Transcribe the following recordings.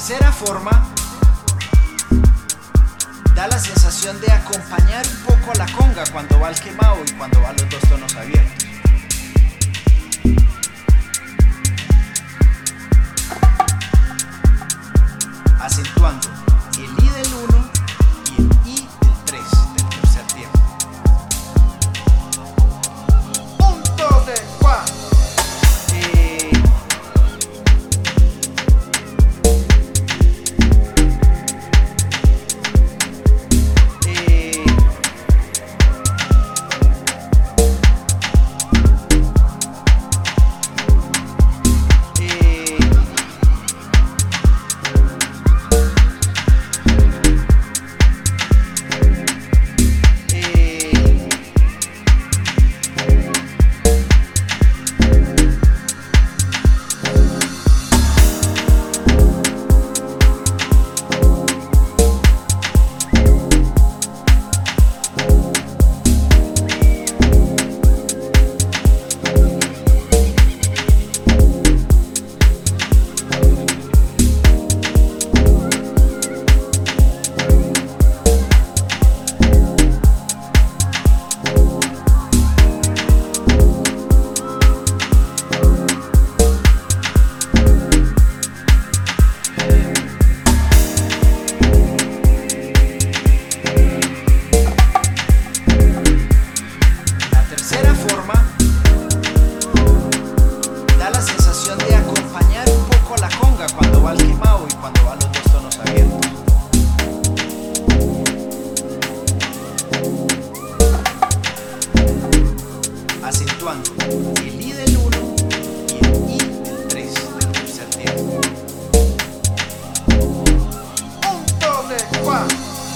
tercera forma da la sensación de acompañar un poco a la conga cuando va al quemado y cuando va los dos tonos abiertos. Acentuando el I del 1 y el I del 3 del tercer tiempo. 1, 2, 3, 4. Cuando va al quemado y cuando va los dos tonos abiertos. Acentuando el I del 1 y el I del 3 del tercer tiempo. 1, 2, 3, 4.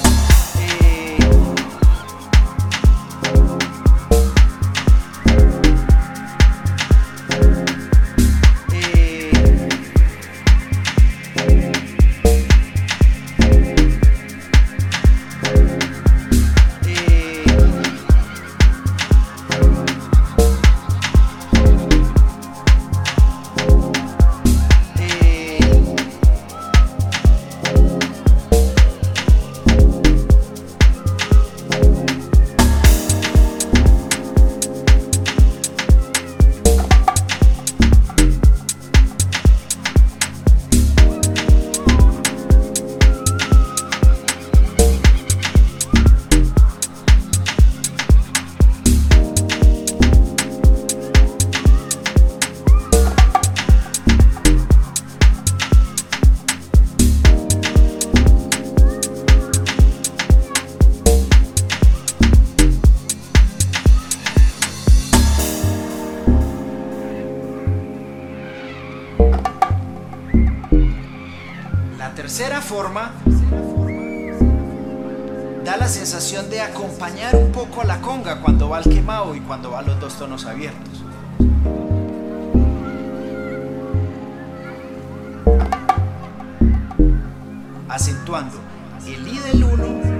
La tercera forma da la sensación de acompañar un poco a la conga cuando va al quemado y cuando va los dos tonos abiertos. Acentuando el I del 1